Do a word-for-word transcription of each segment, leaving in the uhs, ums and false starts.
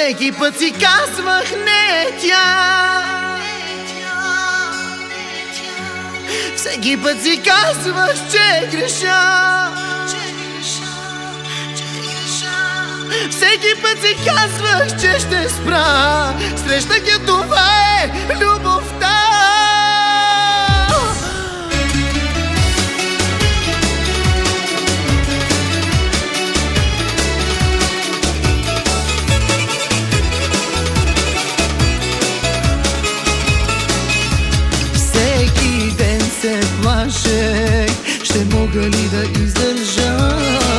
Всеки път си казвах не тя, всеки път си казвах, че греша, всеки път си казвах, че ще спра. Срещах я, това е любовта. Всеки ден се плашех, ще мога ли да издържа.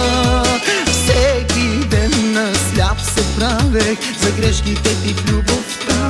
Всеки ден на сляп се правех за грешките ти в любовта.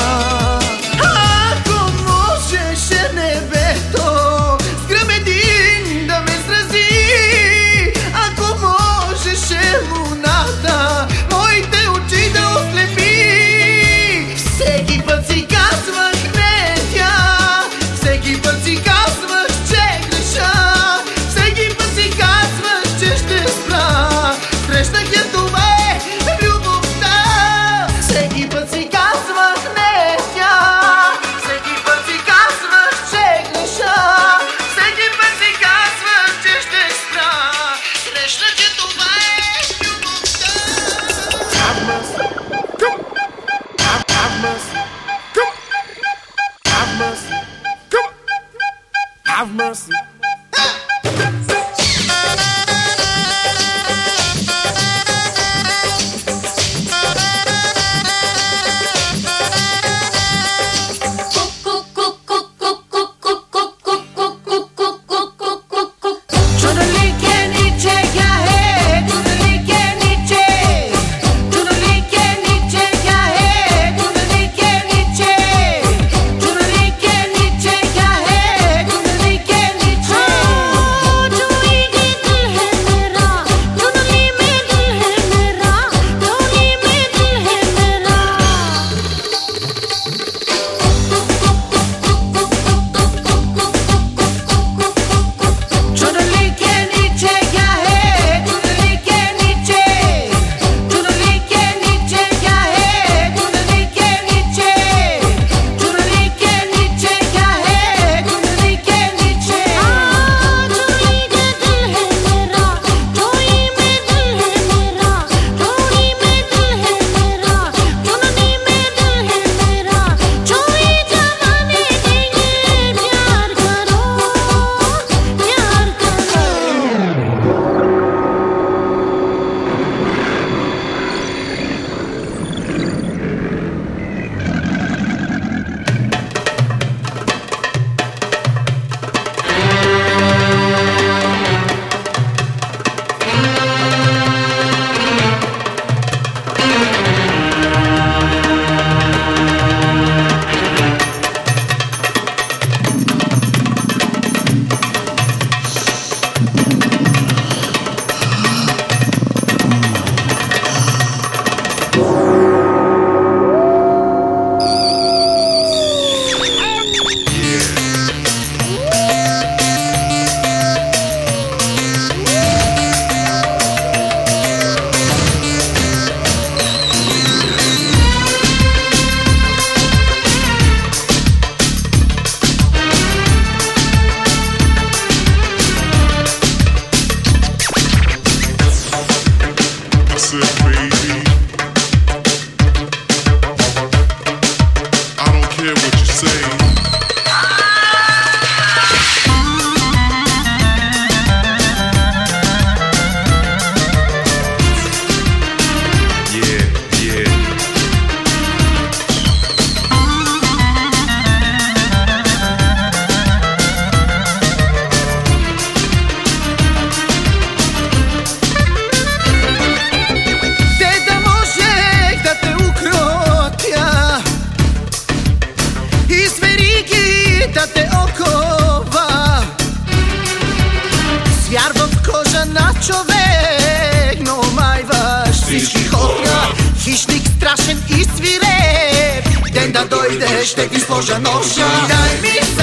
Ако можеше небето с гръм един да ме срази, ако можеше луната моите очи да ослепи. Всеки път си казвах не тя, всеки път си казвах, че греша, всеки път си казвах, че ще спра. Срещах я, това е любовта. Всеки път си казвах не тя, всеки път си казвах, че греша, всеки път си казвах, че ще спра. Срещах я, това е любовта. Have mercy. Come. Have, have mercy. Come. Have mercy. Come. Have mercy. човек, но майваш всички хора. Хищник страшен и свиреп, ден да дойде ще ти сложа ножа. Дай ми